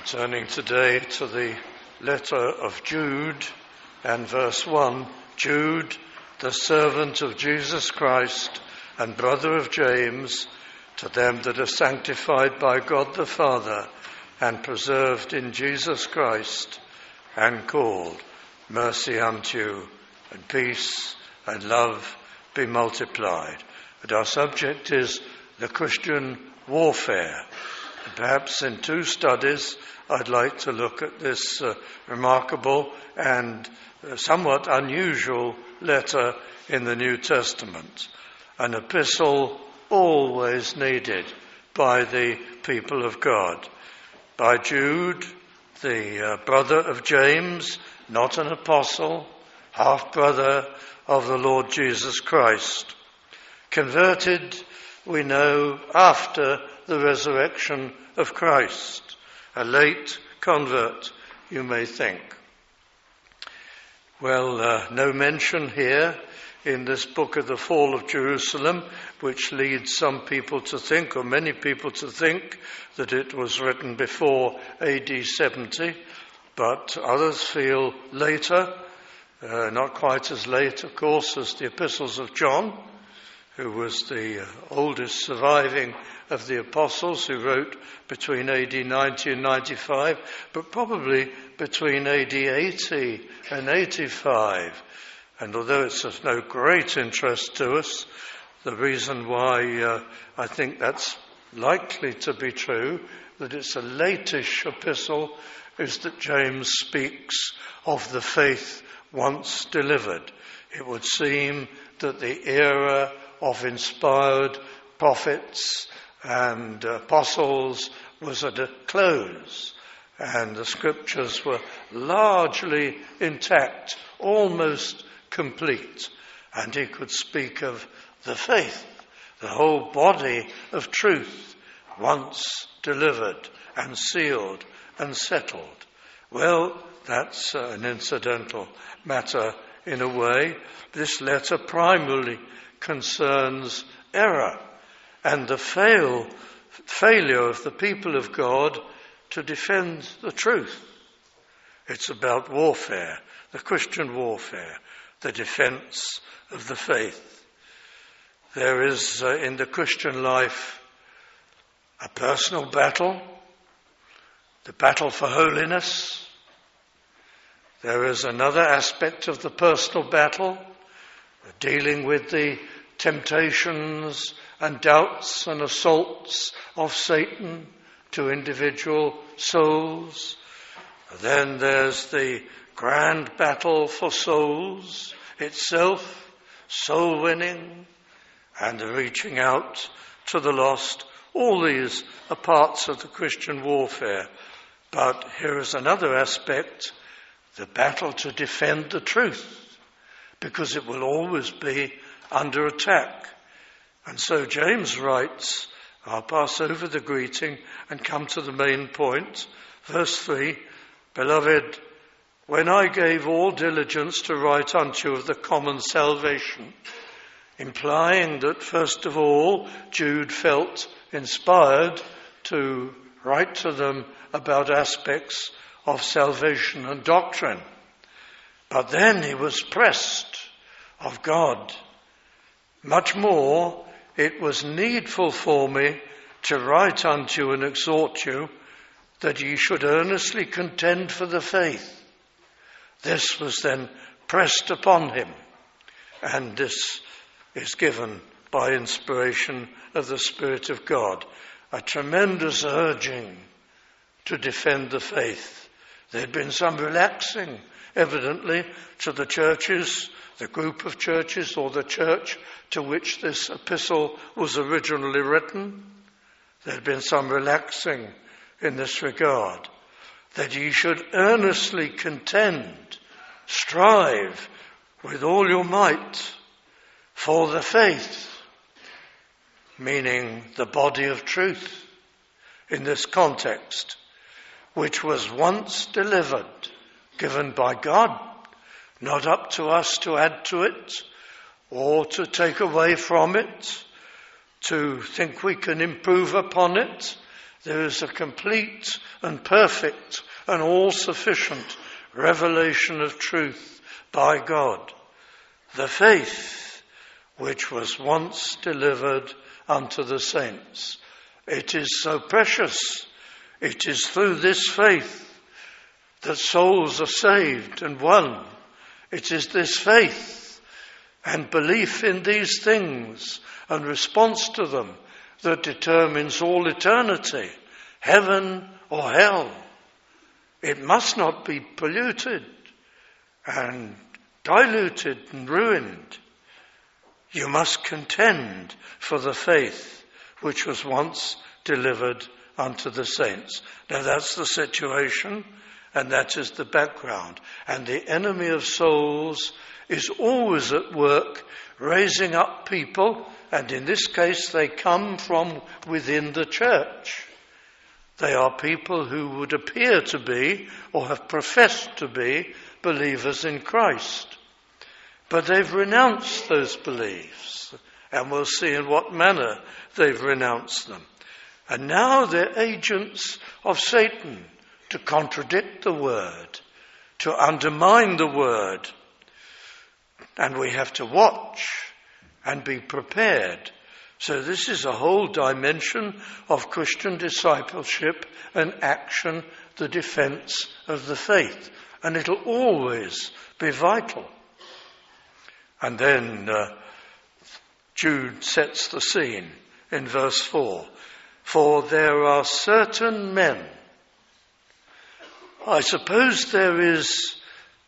Turning today to the letter of Jude and verse 1. Jude, the servant of Jesus Christ and brother of James, to them that are sanctified by God the Father and preserved in Jesus Christ and called, mercy unto you and peace and love be multiplied. And our subject is the Christian warfare. And perhaps in two studies I'd like to look at this remarkable and somewhat unusual letter in the New Testament, an epistle always needed by the people of God. By Jude, the brother of James, not an apostle, half-brother of the Lord Jesus Christ. Converted, we know, after the resurrection of Christ. A late convert, you may think. Well, no mention here in this book of the fall of Jerusalem, which leads some people to think, or many people to think, that it was written before AD 70, but others feel later, not quite as late, of course, as the epistles of John, who was the oldest surviving of the apostles, who wrote between AD 90 and 95, but probably between AD 80 and 85. And although it's of no great interest to us, the reason why I think that's likely to be true, that it's a latish epistle, is that James speaks of the faith once delivered. It would seem that the era of inspired prophets and apostles was at a close, and the scriptures were largely intact, almost complete, and he could speak of the faith, the whole body of truth, once delivered and sealed and settled. Well, that's an incidental matter in a way. This letter primarily concerns error and the failure of the people of God to defend the truth. It's about warfare, the Christian warfare, the defense of the faith. There is in the Christian life a personal battle, the battle for holiness. There is another aspect of the personal battle, dealing with the temptations and doubts and assaults of Satan to individual souls. Then there's the grand battle for souls itself, soul winning and the reaching out to the lost. All these are parts of the Christian warfare. But here is another aspect, the battle to defend the truth, because it will always be under attack. And so James writes, I'll pass over the greeting and come to the main point. Verse 3, Beloved, when I gave all diligence to write unto you of the common salvation, implying that first of all Jude felt inspired to write to them about aspects of salvation and doctrine. But then he was pressed of God. Much more, it was needful for me to write unto you and exhort you that ye should earnestly contend for the faith. This was then pressed upon him, and this is given by inspiration of the Spirit of God, a tremendous urging to defend the faith. There had been some relaxing, evidently, to the churches, the group of churches or the church to which this epistle was originally written. There had been some relaxing in this regard, that ye should earnestly contend, strive with all your might for the faith, meaning the body of truth in this context, which was once delivered, given by God, not up to us to add to it or to take away from it, to think we can improve upon it. there is a complete and perfect and all-sufficient revelation of truth by God. The faith which was once delivered unto the saints. It is so precious. It is through this faith that souls are saved and won. It is this faith and belief in these things and response to them that determines all eternity, heaven or hell. It must not be polluted and diluted and ruined. You must contend for the faith which was once delivered unto the saints. Now that's the situation, and that is the background. And the enemy of souls is always at work raising up people, and in this case they come from within the church. They are people who would appear to be, or have professed to be, believers in Christ. But they've renounced those beliefs, and we'll see in what manner they've renounced them. And now they're agents of Satan to contradict the word, to undermine the word. And we have to watch and be prepared. So this is a whole dimension of Christian discipleship and action, the defense of the faith. And it'll always be vital. And then Jude sets the scene in verse 4. For there are certain men. I suppose there is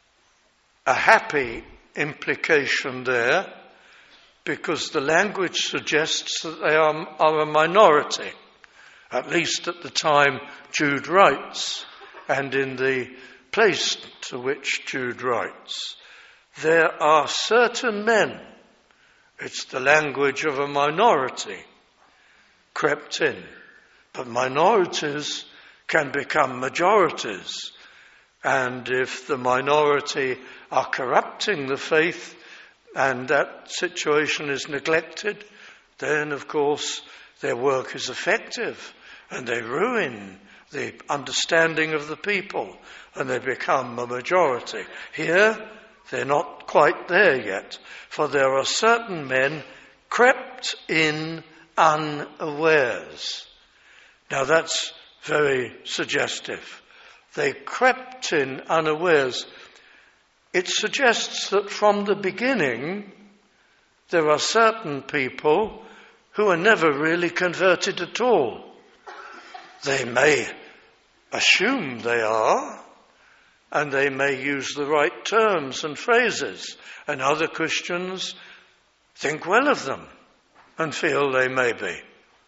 a happy implication there, because the language suggests that they are a minority, at least at the time Jude writes, and in the place to which Jude writes. There are certain men, it's the language of a minority, crept in. But minorities can become majorities. And if the minority are corrupting the faith and that situation is neglected, then of course their work is effective and they ruin the understanding of the people and they become a majority. Here, they're not quite there yet, for there are certain men crept in unawares. Now that's very suggestive. They crept in unawares. It suggests that from the beginning there are certain people who are never really converted at all. They may assume they are, and they may use the right terms and phrases, and other Christians think well of them and feel they may be.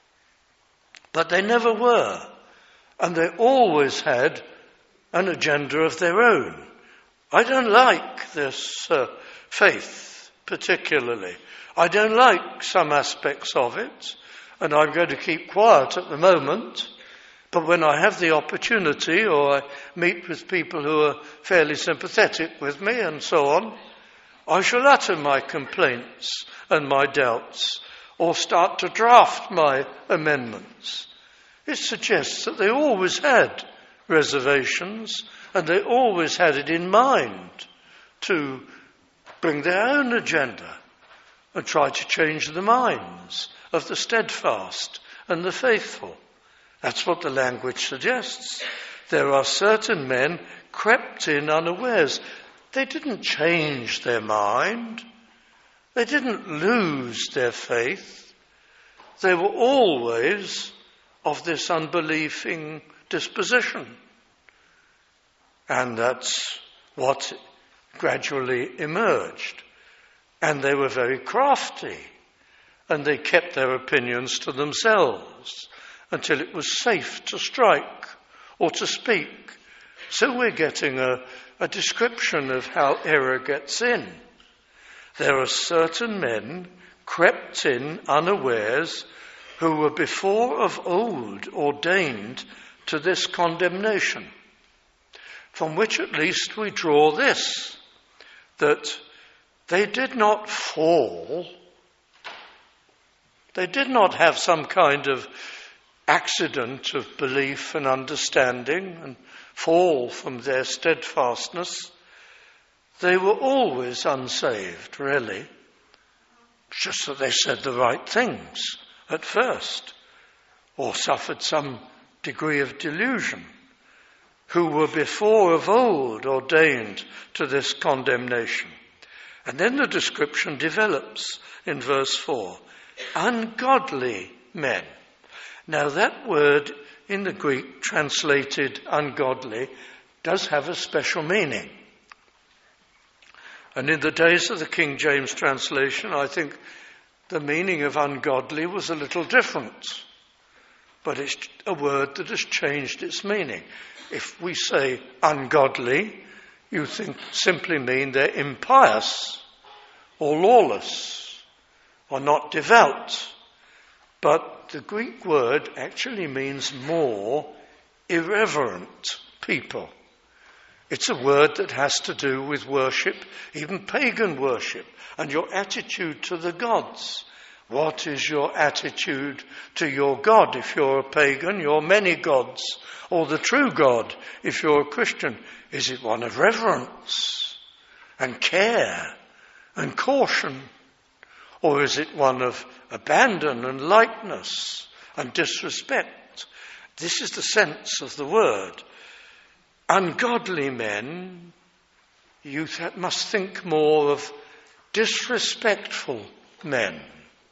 But they never were, and they always had an agenda of their own. I don't like this faith particularly. I don't like some aspects of it, and I'm going to keep quiet at the moment. But when I have the opportunity, or I meet with people who are fairly sympathetic with me and so on, I shall utter my complaints and my doubts, or start to draft my amendments. It suggests that they always had reservations, and they always had it in mind to bring their own agenda and try to change the minds of the steadfast and the faithful. That's what the language suggests. There are certain men crept in unawares. They didn't change their mind. They didn't lose their faith. They were always of this unbelieving disposition. And that's what gradually emerged. And they were very crafty. And they kept their opinions to themselves until it was safe to strike or to speak. So we're getting a description of how error gets in. There are certain men crept in unawares who were before of old ordained to this condemnation, from which at least we draw this, that they did not fall, they did not have some kind of accident of belief and understanding and fall from their steadfastness, they were always unsaved, really. It's just that they said the right things at first, or suffered some degree of delusion, who were before of old ordained to this condemnation. And then the description develops in verse 4. Ungodly men. Now that word in the Greek translated ungodly does have a special meaning. And in the days of the King James translation, I think the meaning of ungodly was a little different. But it's a word that has changed its meaning. If we say ungodly, you simply mean they're impious or lawless or not devout. But the Greek word actually means more irreverent people. It's a word that has to do with worship, even pagan worship, and your attitude to the gods. What is your attitude to your God? If you're a pagan, your many gods, or the true God, if you're a Christian. Is it one of reverence and care and caution? Or is it one of abandon and lightness and disrespect? This is the sense of the word. Ungodly men, you must think more of disrespectful men.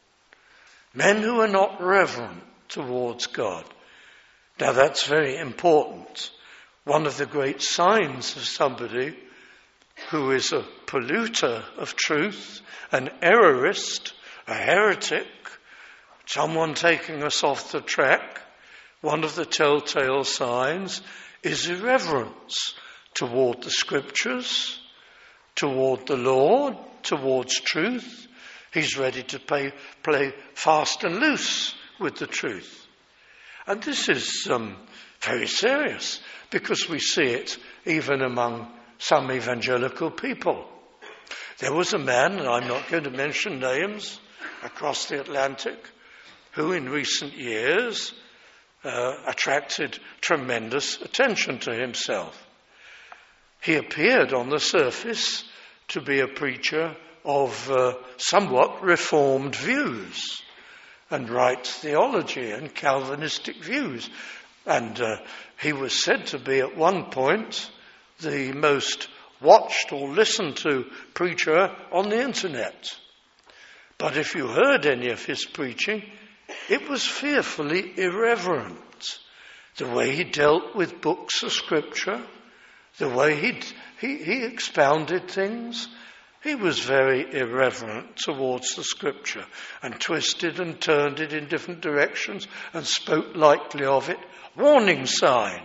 Men who are not reverent towards God. Now that's very important. One of the great signs of somebody who is a polluter of truth, an errorist, a heretic, someone taking us off the track, one of the telltale signs is irreverence toward the scriptures, toward the Lord, towards truth. He's ready to play fast and loose with the truth. And this is very serious, because we see it even among some evangelical people. There was a man, and I'm not going to mention names, across the Atlantic, who in recent years attracted tremendous attention to himself. He appeared on the surface to be a preacher of somewhat reformed views and right theology and Calvinistic views. And he was said to be at one point the most watched or listened to preacher on the internet. But if you heard any of his preaching, it was fearfully irreverent. The way he dealt with books of scripture, the way he expounded things, he was very irreverent towards the scripture and twisted and turned it in different directions and spoke lightly of it. Warning sign.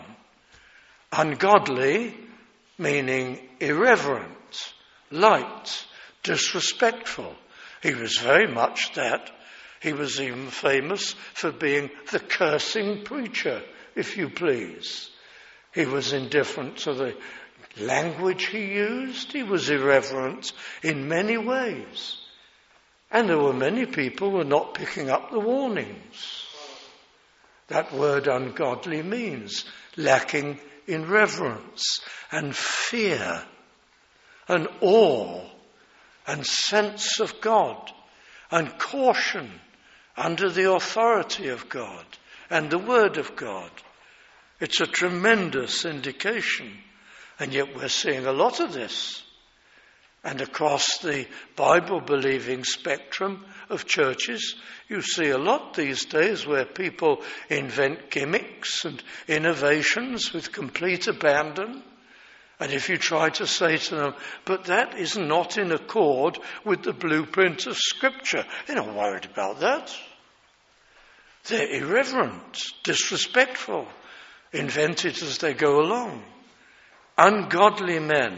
Ungodly, meaning irreverent, light, disrespectful. He was very much that. He was even famous for being the cursing preacher, if you please. He was indifferent to the language he used. He was irreverent in many ways. And there were many people who were not picking up the warnings. That word ungodly means lacking in reverence and fear and awe and sense of God and caution under the authority of God and the Word of God. It's a tremendous indication, and yet we're seeing a lot of this. And across the Bible-believing spectrum of churches, you see a lot these days where people invent gimmicks and innovations with complete abandon. And if you try to say to them, but that is not in accord with the blueprint of Scripture, they're not worried about that. They're irreverent, disrespectful, invented as they go along. Ungodly men,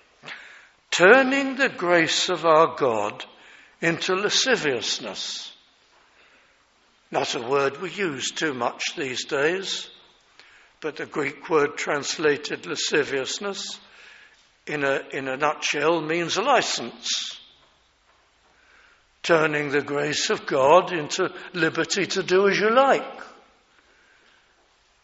turning the grace of our God into lasciviousness. Not a word we use too much these days, but the Greek word translated lasciviousness in a nutshell means a license. Turning the grace of God into liberty to do as you like.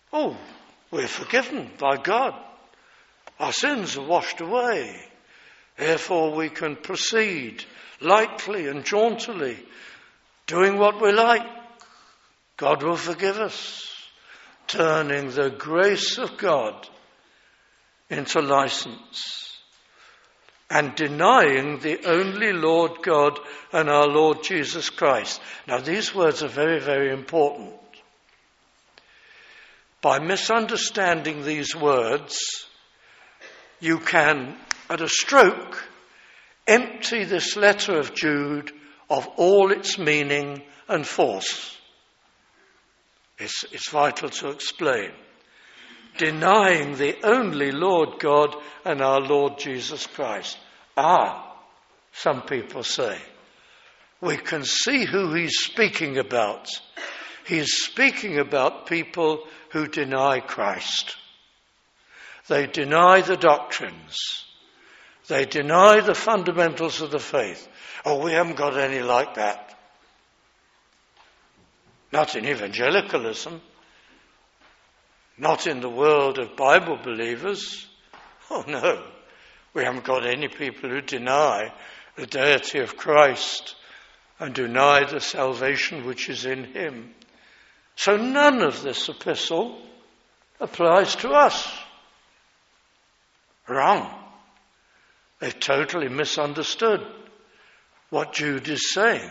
Oh, we're forgiven by God. Our sins are washed away. Therefore we can proceed lightly and jauntily, doing what we like. God will forgive us, turning the grace of God into license and denying the only Lord God and our Lord Jesus Christ. Now these words are very, very important. By misunderstanding these words, you can, at a stroke, empty this letter of Jude of all its meaning and force. It's vital to explain. Denying the only Lord God and our Lord Jesus Christ. Some people say. We can see who he's speaking about. He's speaking about people who deny Christ. They deny the doctrines. They deny the fundamentals of the faith. Oh, we haven't got any like that. Not in evangelicalism. Not in the world of Bible believers. Oh no, we haven't got any people who deny the deity of Christ and deny the salvation which is in him. So none of this epistle applies to us. Wrong. They've totally misunderstood what Jude is saying.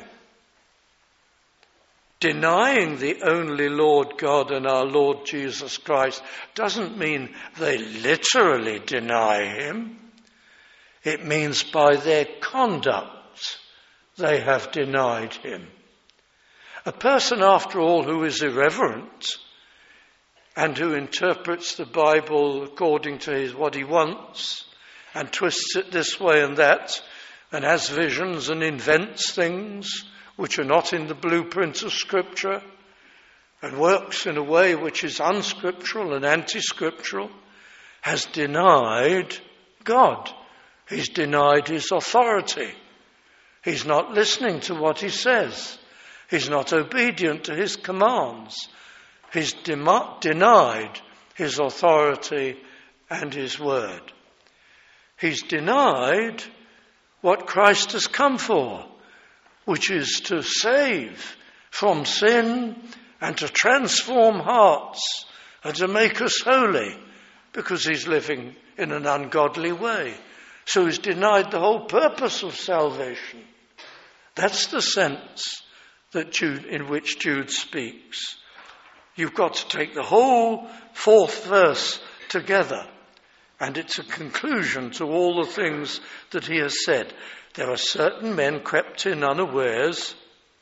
Denying the only Lord God and our Lord Jesus Christ doesn't mean they literally deny him. It means by their conduct they have denied him. A person, after all, who is irreverent and who interprets the Bible according to what he wants and twists it this way and that and has visions and invents things which are not in the blueprint of Scripture and works in a way which is unscriptural and anti-scriptural, has denied God. He's denied his authority. He's not listening to what he says. He's not obedient to his commands. He's denied his authority and his word. He's denied what Christ has come for, which is to save from sin and to transform hearts and to make us holy, because he's living in an ungodly way. So he's denied the whole purpose of salvation. That's the sense in which Jude speaks. You've got to take the whole fourth verse together, and it's a conclusion to all the things that he has said. There are certain men crept in unawares,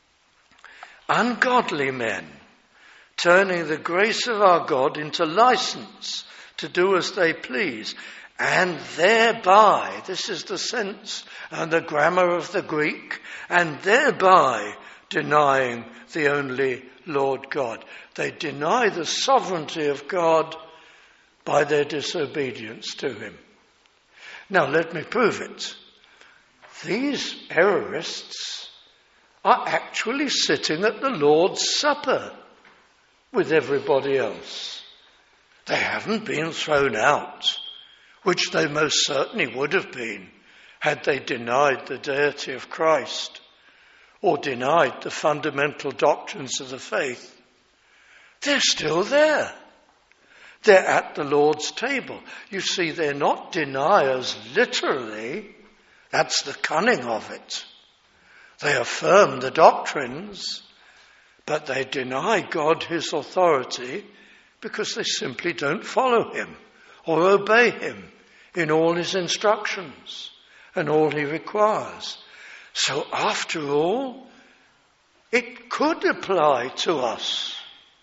ungodly men, turning the grace of our God into license to do as they please, and thereby, this is the sense and the grammar of the Greek, and thereby denying the only Lord God. They deny the sovereignty of God by their disobedience to him. Now let me prove it. These errorists are actually sitting at the Lord's Supper with everybody else. They haven't been thrown out, which they most certainly would have been had they denied the deity of Christ or denied the fundamental doctrines of the faith. They're still there. They're at the Lord's table. You see, they're not deniers literally. That's the cunning of it. They affirm the doctrines, but they deny God his authority because they simply don't follow him or obey him in all his instructions and all he requires. So after all, it could apply to us.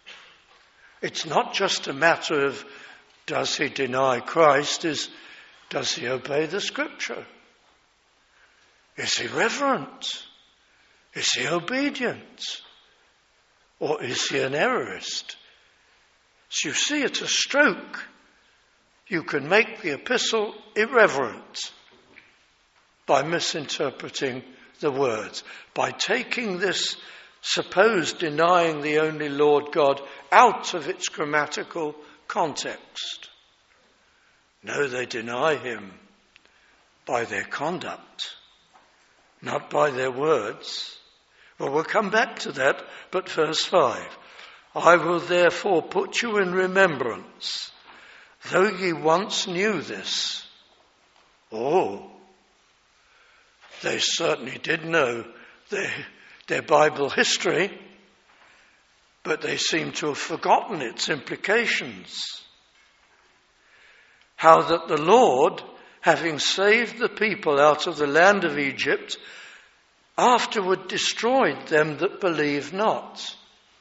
It's not just a matter of does he deny Christ, does he obey the Scripture? Is he reverent? Is he obedient? Or is he an errorist? So you see, at a stroke, you can make the epistle irreverent by misinterpreting the words, by taking this suppose denying the only Lord God out of its grammatical context. No, they deny him by their conduct, not by their words. Well, we'll come back to that, but verse 5. I will therefore put you in remembrance, though ye once knew this. Oh, they certainly did know their Bible history, but they seem to have forgotten its implications. How that the Lord, having saved the people out of the land of Egypt, afterward destroyed them that believe not.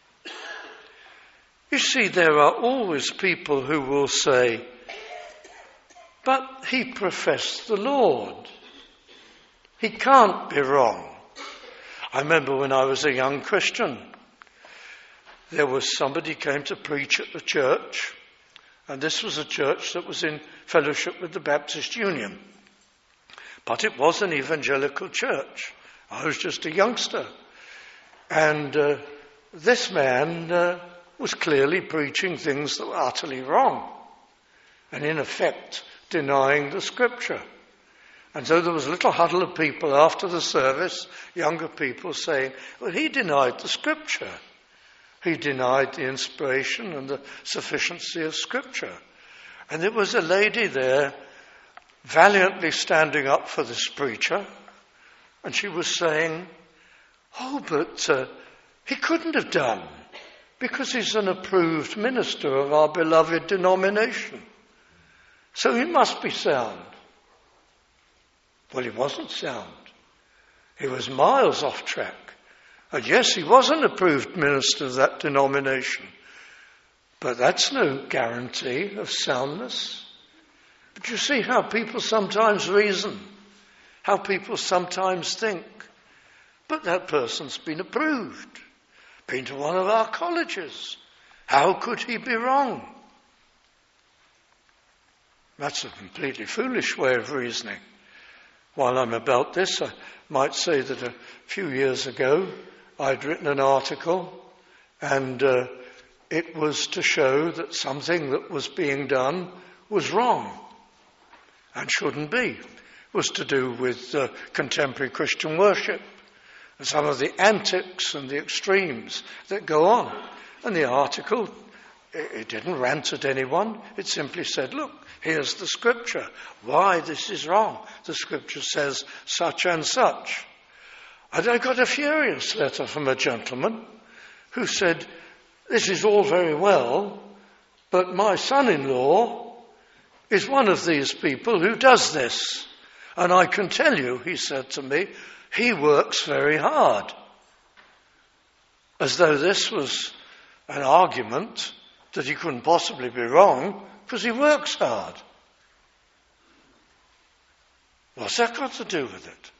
You see, there are always people who will say, but he professed the Lord. He can't be wrong. I remember when I was a young Christian, there was somebody came to preach at the church, and this was a church that was in fellowship with the Baptist Union. But it was an evangelical church. I was just a youngster. And this man was clearly preaching things that were utterly wrong, and in effect denying the scripture. And so there was a little huddle of people after the service, younger people saying, well, he denied the scripture. He denied the inspiration and the sufficiency of scripture. And there was a lady there valiantly standing up for this preacher, and she was saying, oh, but he couldn't have done, because he's an approved minister of our beloved denomination. So he must be sound. Well, he wasn't sound. He was miles off track. And yes, he was an approved minister of that denomination. But that's no guarantee of soundness. But you see how people sometimes reason, how people sometimes think. But that person's been approved, been to one of our colleges. How could he be wrong? That's a completely foolish way of reasoning. While I'm about this, I might say that a few years ago I'd written an article, and it was to show that something that was being done was wrong and shouldn't be. It was to do with contemporary Christian worship and some of the antics and the extremes that go on. And the article, it didn't rant at anyone. It simply said, look, here's the scripture. Why this is wrong. The scripture says such and such. And I got a furious letter from a gentleman who said, this is all very well, but my son-in-law is one of these people who does this. And I can tell you, he said to me, he works very hard. As though this was an argument that he couldn't possibly be wrong, because he works hard. What's that got to do with it?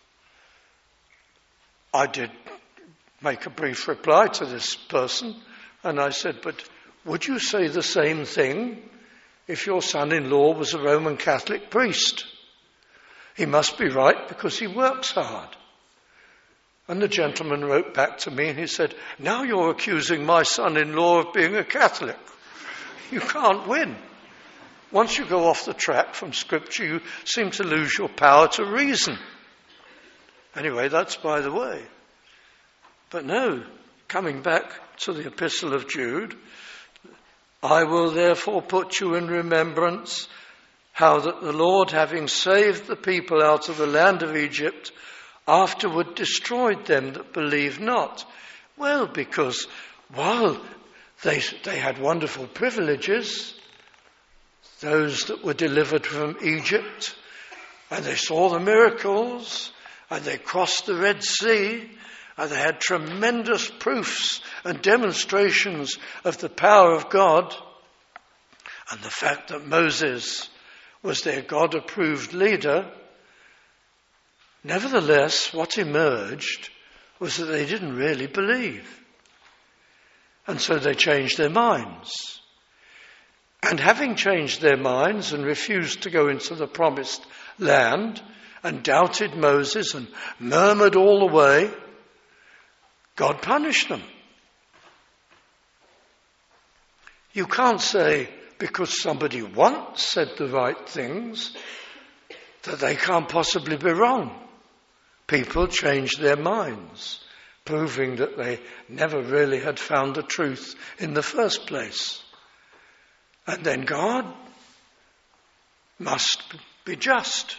I did make a brief reply to this person, and I said, but would you say the same thing if your son-in-law was a Roman Catholic priest? He must be right because he works hard. And the gentleman wrote back to me and he said, now you're accusing my son-in-law of being a Catholic. You can't win. Once you go off the track from Scripture, you seem to lose your power to reason. Anyway, that's by the way. But no, coming back to the Epistle of Jude, I will therefore put you in remembrance how that the Lord, having saved the people out of the land of Egypt, afterward destroyed them that believe not. Well, because while they had wonderful privileges, those that were delivered from Egypt, and they saw the miracles, and they crossed the Red Sea, and they had tremendous proofs and demonstrations of the power of God, and the fact that Moses was their God-approved leader. Nevertheless, what emerged was that they didn't really believe. And so they changed their minds. And having changed their minds and refused to go into the promised land and doubted Moses and murmured all the way, God punished them. You can't say because somebody once said the right things that they can't possibly be wrong. People change their minds, proving that they never really had found the truth in the first place. And then God must be just.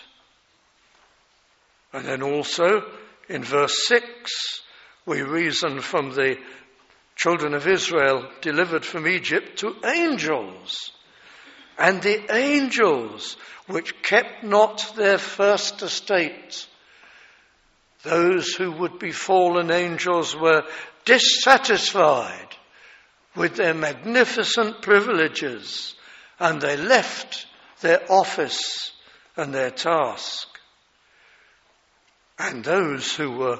And then also in verse 6, we reason from the children of Israel delivered from Egypt to angels. And the angels which kept not their first estate, those who would be fallen angels, were dissatisfied with their magnificent privileges, and they left their office and their task. And those who were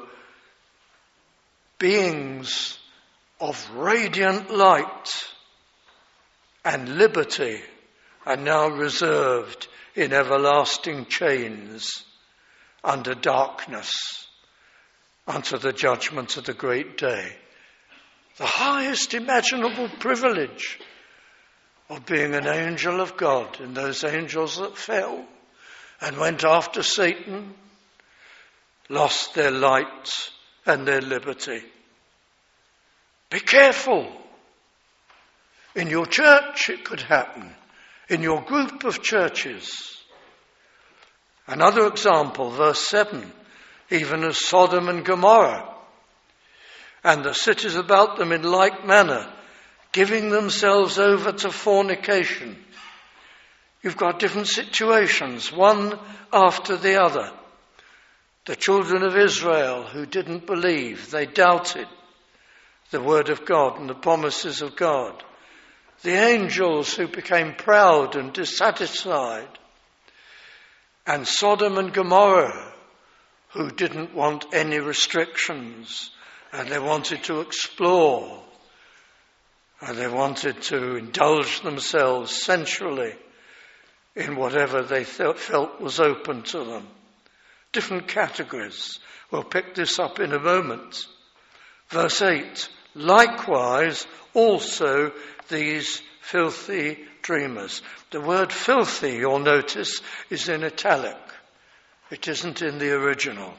beings of radiant light and liberty are now reserved in everlasting chains under darkness unto the judgment of the great day. The highest imaginable privilege of being an angel of God, and those angels that fell and went after Satan lost their light and their liberty. Be careful. In your church it could happen. In your group of churches. Another example, verse 7, even as Sodom and Gomorrah, and the cities about them in like manner, giving themselves over to fornication. You've got different situations, one after the other. The children of Israel who didn't believe, they doubted the word of God and the promises of God. The angels who became proud and dissatisfied. And Sodom and Gomorrah who didn't want any restrictions and they wanted to explore and they wanted to indulge themselves sensually in whatever they felt was open to them. Different categories. We'll pick this up in a moment. Verse 8, likewise also these filthy dreamers. The word filthy, you'll notice, is in italic. It isn't in the original.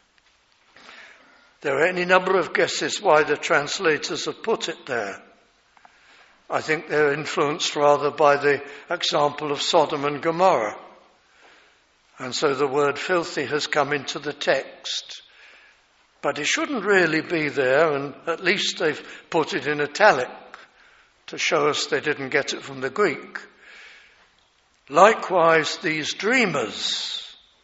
There are any number of guesses why the translators have put it there. I think they're influenced rather by the example of Sodom and Gomorrah. And so the word filthy has come into the text. But it shouldn't really be there, and at least they've put it in italic to show us they didn't get it from the Greek. Likewise, these dreamers.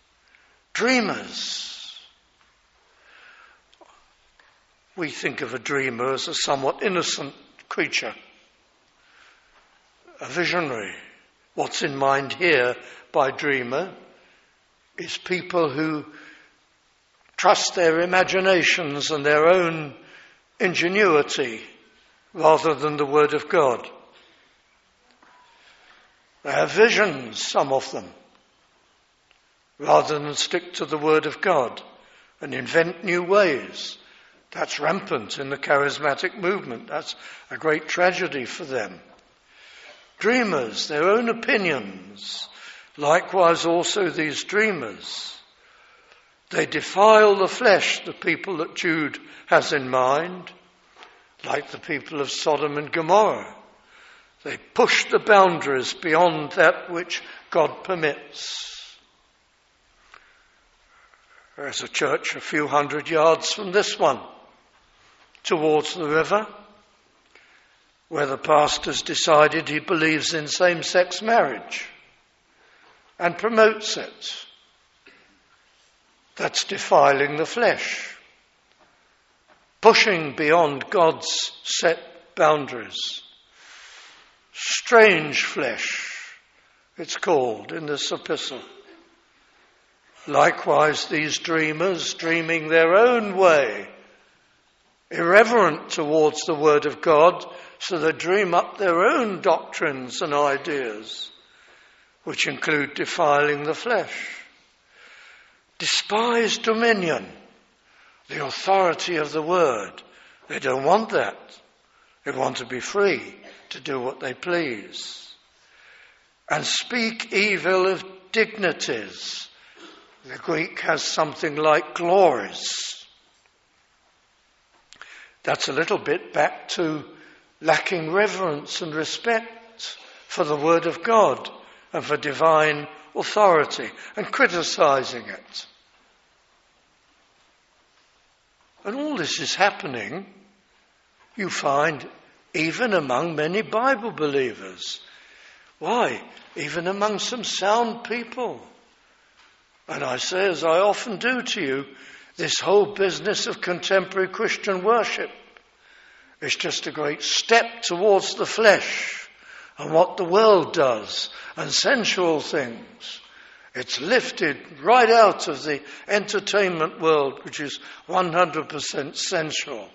We think of a dreamer as a somewhat innocent creature, a visionary. What's in mind here by dreamer is people who trust their imaginations and their own ingenuity rather than the word of God. They have visions, some of them, rather than stick to the word of God and invent new ways. That's rampant in the charismatic movement. That's a great tragedy for them. Dreamers, their own opinions. Likewise also these dreamers. They defile the flesh, the people that Jude has in mind, like the people of Sodom and Gomorrah. They push the boundaries beyond that which God permits. There's a church a few hundred yards from this one, towards the river, where the pastor's decided he believes in same-sex marriage and promotes it. That's defiling the flesh, pushing beyond God's set boundaries. Strange flesh, it's called in this epistle. Likewise, these dreamers, dreaming their own way, irreverent towards the word of God, so they dream up their own doctrines and ideas, which include defiling the flesh. Despise dominion, the authority of the word, They don't want that. They want to be free to do what they please. And speak evil of dignities. The Greek has something like glories. That's a little bit back to lacking reverence and respect for the Word of God and for divine authority and criticizing it. And all this is happening, you find, even among many Bible believers. Why? Even among some sound people. And I say, as I often do to you, this whole business of contemporary Christian worship is just a great step towards the flesh and what the world does and sensual things. It's lifted right out of the entertainment world, which is 100% sensual.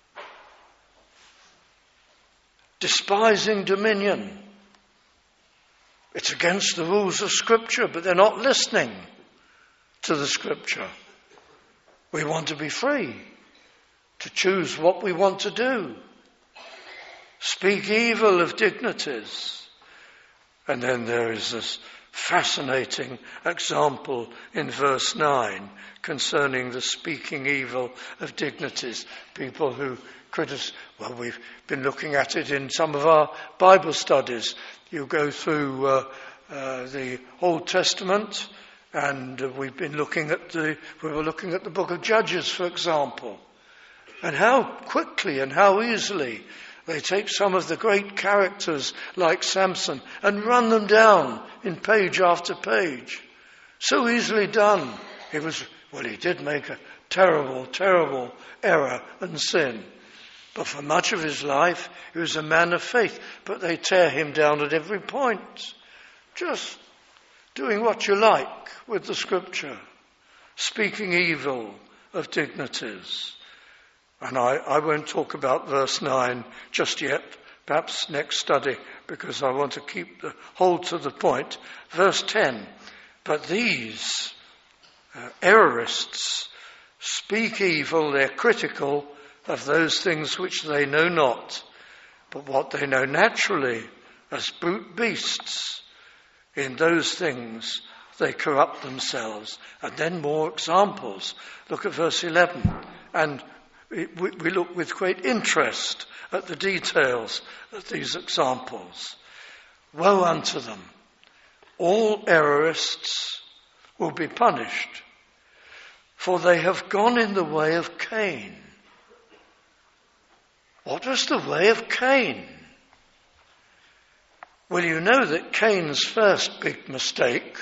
Despising dominion. It's against the rules of Scripture, but they're not listening to the Scripture. We want to be free to choose what we want to do. Speak evil of dignities. And then there is this fascinating example in verse 9 concerning the speaking evil of dignities. People who we've been looking at it in some of our Bible studies. You go through the Old Testament, and we were looking at the book of Judges, for example, and how quickly and how easily they take some of the great characters like Samson and run them down in page after page. So easily done. He did make a terrible, terrible error and sin. But for much of his life, he was a man of faith. But they tear him down at every point. Just doing what you like with the Scripture. Speaking evil of dignities. And I won't talk about verse 9 just yet, perhaps next study, because I want to hold to the point. Verse 10, but these errorists speak evil, they're critical of those things which they know not, but what they know naturally as brute beasts, in those things they corrupt themselves. And then more examples. Look at verse 11, and we look with great interest at the details of these examples. Woe unto them! All errorists will be punished, for they have gone in the way of Cain. What was the way of Cain? Well, you know that Cain's first big mistake,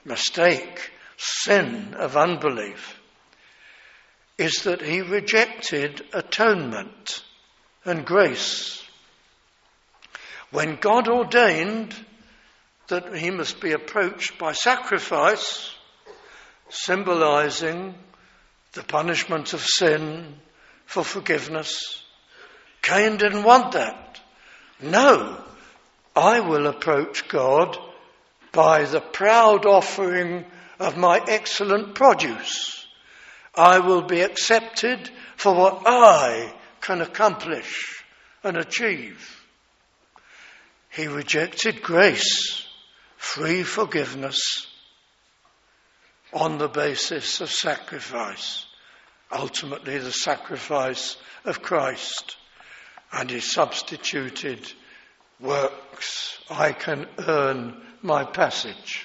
sin of unbelief, is that he rejected atonement and grace. When God ordained that he must be approached by sacrifice, symbolizing the punishment of sin for forgiveness, Cain didn't want that. No, I will approach God by the proud offering of my excellent produce. I will be accepted for what I can accomplish and achieve. He rejected grace, free forgiveness, on the basis of sacrifice, ultimately the sacrifice of Christ. And he substituted works. I can earn my passage.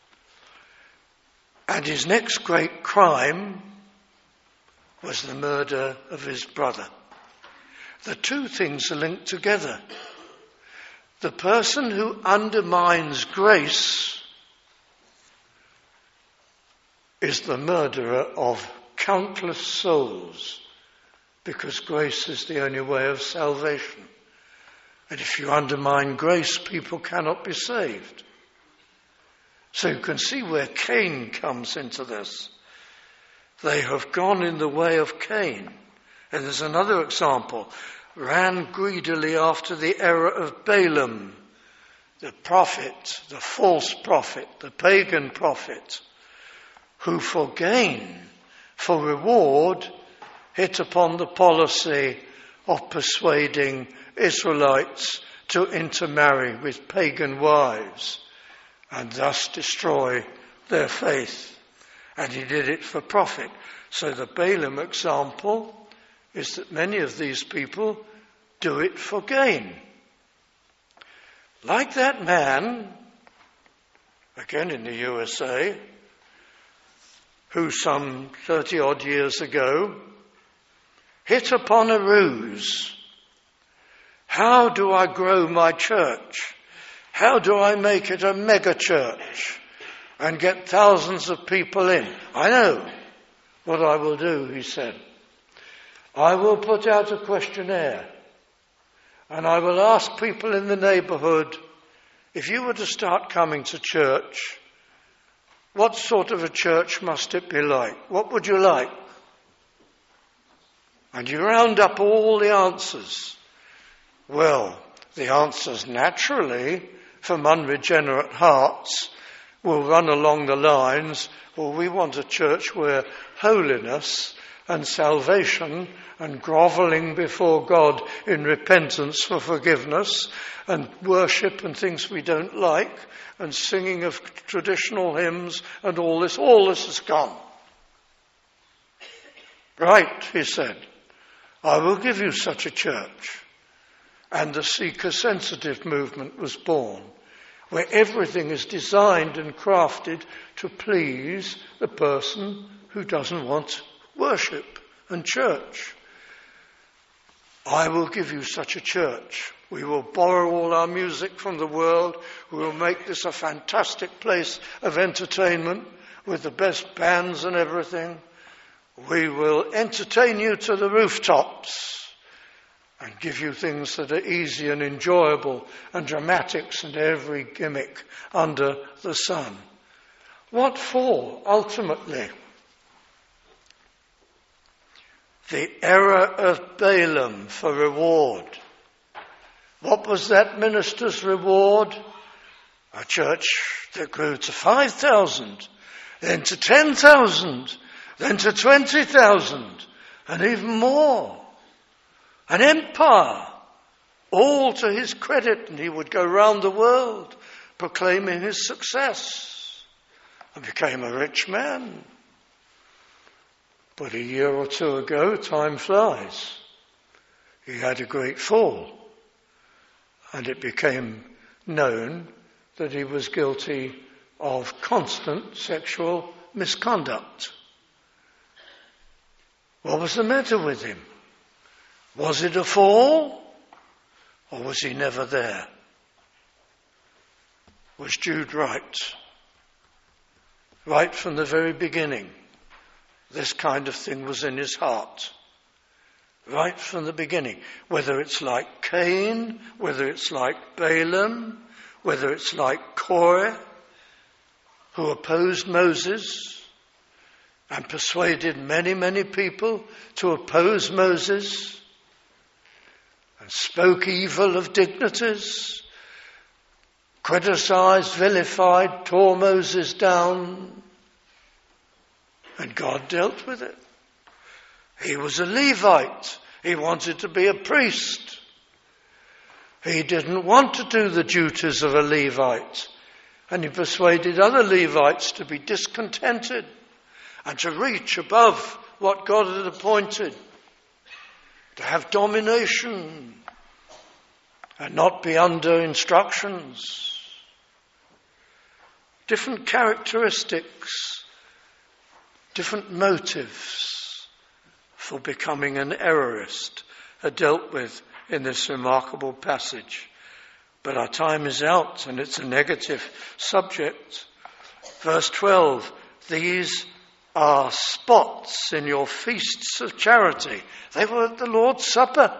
And his next great crime was the murder of his brother. The two things are linked together. The person who undermines grace is the murderer of countless souls, because grace is the only way of salvation. And if you undermine grace, people cannot be saved. So you can see where Cain comes into this. They have gone in the way of Cain. And there's another example. Ran greedily after the error of Balaam, the prophet, the false prophet, the pagan prophet, who for gain, for reward, hit upon the policy of persuading Israelites to intermarry with pagan wives and thus destroy their faith. And he did it for profit. So the Balaam example is that many of these people do it for gain. Like that man, again in the USA, who some 30 odd years ago hit upon a ruse. How do I grow my church? How do I make it a mega church and get thousands of people in? I know what I will do, he said. I will put out a questionnaire and I will ask people in the neighbourhood, if you were to start coming to church, what sort of a church must it be like? What would you like? And you round up all the answers. Well, the answers naturally from unregenerate hearts will run along the lines, well, we want a church where holiness and salvation and grovelling before God in repentance for forgiveness and worship and things we don't like and singing of traditional hymns and all this is gone. Right, he said, I will give you such a church. And the seeker-sensitive movement was born, where everything is designed and crafted to please the person who doesn't want worship and church. I will give you such a church. We will borrow all our music from the world. We will make this a fantastic place of entertainment with the best bands and everything. We will entertain you to the rooftops and give you things that are easy and enjoyable and dramatics and every gimmick under the sun. What for, ultimately? The error of Balaam for reward. What was that minister's reward? A church that grew to 5,000, then to 10,000, then to 20,000, and even more. An empire, all to his credit, and he would go round the world proclaiming his success and became a rich man. But a year or two ago, time flies, he had a great fall, and it became known that he was guilty of constant sexual misconduct. What was the matter with him? Was it a fall, or was he never there? Was Jude right? Right from the very beginning, this kind of thing was in his heart. Right from the beginning. Whether it's like Cain, whether it's like Balaam, whether it's like Korah, who opposed Moses and persuaded many, many people to oppose Moses, and spoke evil of dignities, criticized, vilified, tore Moses down, and God dealt with it. He was a Levite. He wanted to be a priest. He didn't want to do the duties of a Levite, and he persuaded other Levites to be discontented and to reach above what God had appointed, to have domination and not be under instructions. Different characteristics, different motives for becoming an errorist are dealt with in this remarkable passage. But our time is out and it's a negative subject. Verse 12, these are spots in your feasts of charity. They were at the Lord's Supper.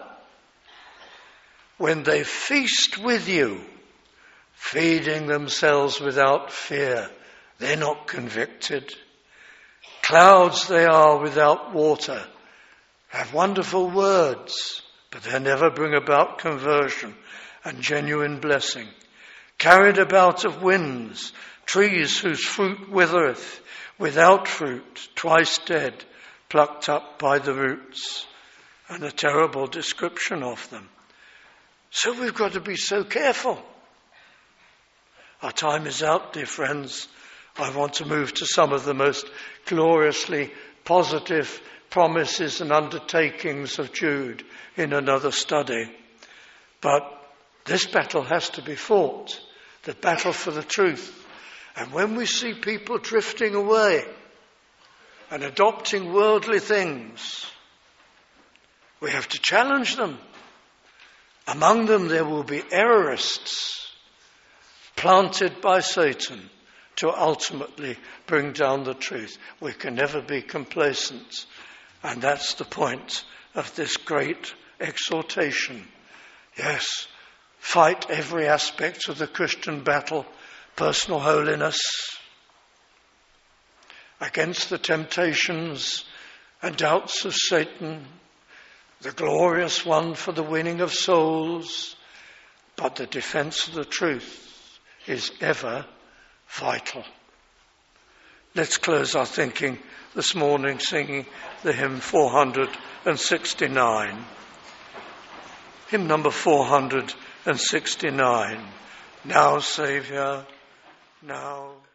When they feast with you, feeding themselves without fear, they're not convicted. Clouds they are without water, have wonderful words, but they never bring about conversion and genuine blessing. Carried about of winds, trees whose fruit withereth, without fruit, twice dead, plucked up by the roots. and a terrible description of them. So we've got to be so careful. Our time is out, dear friends. I want to move to some of the most gloriously positive promises and undertakings of Jude in another study. But this battle has to be fought, the battle for the truth. And when we see people drifting away and adopting worldly things, we have to challenge them. Among them there will be errorists planted by Satan to ultimately bring down the truth. We can never be complacent. And that's the point of this great exhortation. Yes, fight every aspect of the Christian battle, personal holiness, against the temptations and doubts of Satan, the glorious one for the winning of souls, but the defense of the truth is ever vital. Let's close our thinking this morning singing the hymn 469. Hymn number 469. Now, Saviour, now.